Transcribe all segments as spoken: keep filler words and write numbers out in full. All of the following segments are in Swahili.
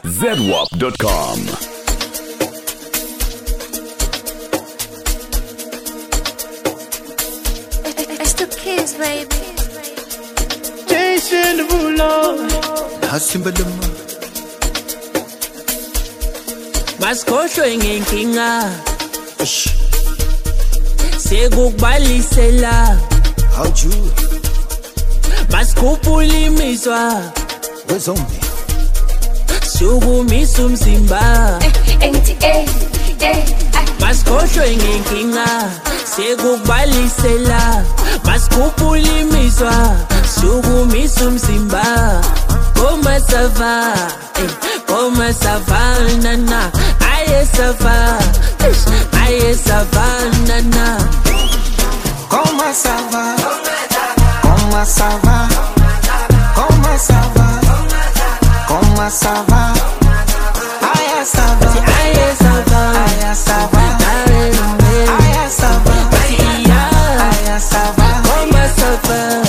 zedwap dot com. It's the kids, baby. Jason Derulo, Hasimbalama, basikhohlwe ngenkinga sekubalisela how'd you? basikhuphula imizwa Wezombi, sukumisa umzimba N T A, yeah, basikhohlwe ngenkinga sekubalisela basikhuphula imizwa sukumisa umzimba Koma sava, eh, koma savana na, aye sava, aye savana na. Koma sava, Koma sava, Koma sava, Koma sava, Aya sava, Aye sava, Aya sava, aye Aya sava, Aya sava, koma sava.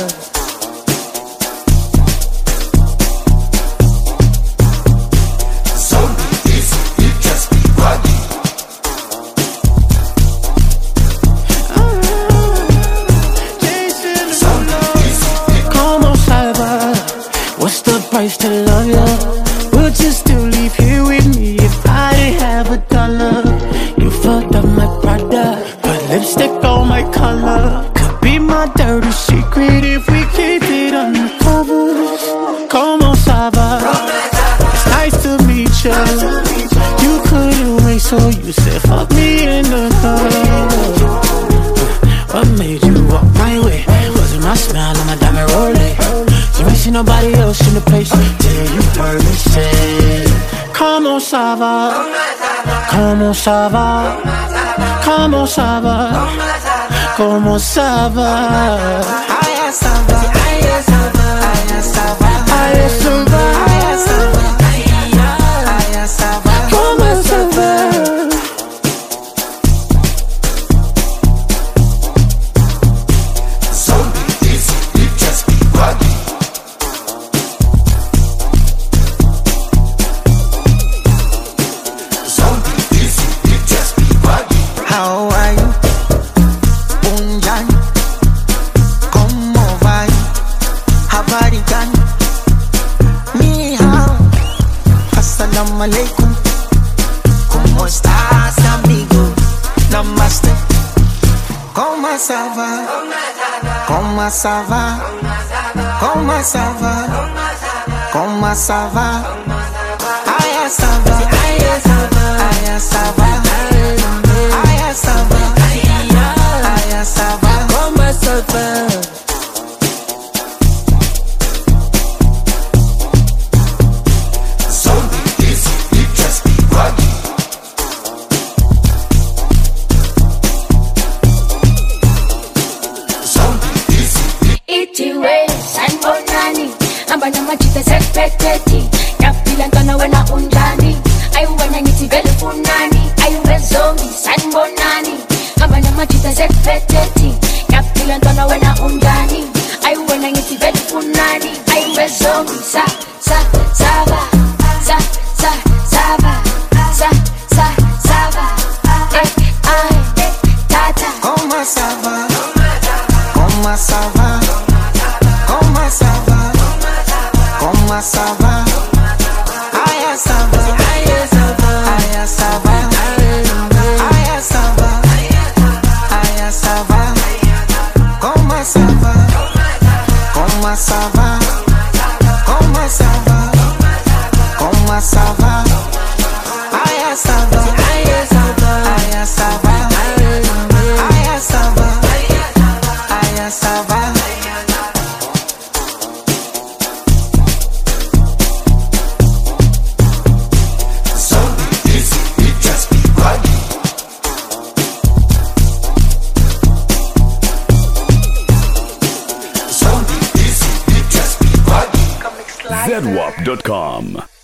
What's the price to love you? Would you still leave here with me if I didn't have a dollar? You fucked up my product, put lipstick on my color. Could be my dirty secret if we keep it undercover. Como ça va? It's nice to meet you. You couldn't wait, so you said fuck me in the club. What made you walk my way? Was it my smile or my diamond rolling? You ain't seen nobody else in the place till you heard me say Comment ça va? Comment ça va? Comment ça va? Comment ça va? Aya sava, Aya sava, Aya sava, Aya sava, Aya sava, Aya sava, Comment ça va? How are you? Unjani? ¿Cómo va? Habari gani? Ni hao. Assalamu alaikum. ¿Cómo estás, amigo? Namaste. ¿Cómo ça va? ¿Cómo ça va? ¿Cómo ça va? ¿Cómo ça va? Aya sava, Aya sava, Aya sava, Aya sava, Aya sava, Koma sava. Itiwe, sanbonani, amba namachita sekreteti, yapila ntwana wena unjani, ayuwana ngithi vele funani, ayuwe zombi, sanbonani, amba namachita sekreteti, yapila ntwana wena unjani, ayuwana ngithi vele funani, ayuwe zombi, sa, sa, sava, sa, sa, sava, sa, sa, sava, ay, ay, tata. ¿Cómo ça va? ¿Cómo ça va? ¿Cómo ça va? ¿Cómo ça va? Aya sava, Aya sava, Aya sava, Aya sava, Aya sava, ¿cómo ça va? ¿Cómo ça va? ¿Cómo ça va? ¿Cómo ça va? Aya sava, Aya sava, Aya sava, Aya sava, Aya sava. zedwap dot com.